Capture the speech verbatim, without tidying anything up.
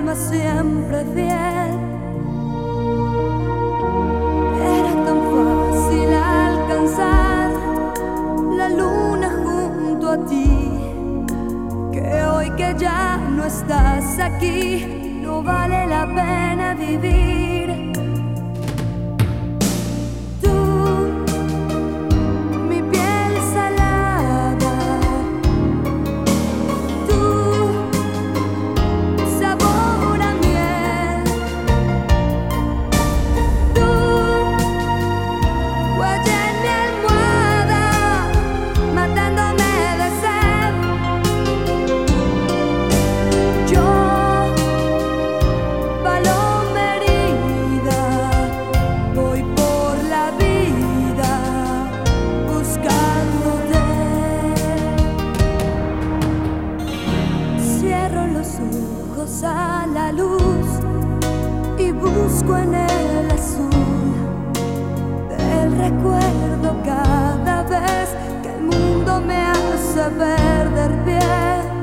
alma siempre fiel. Era tan fácil alcanzar la luna junto a ti, que hoy que ya no estás aquí, no vale la pena vivir. A la luz y busco en el azul del recuerdo cada vez que el mundo me hace perder pie.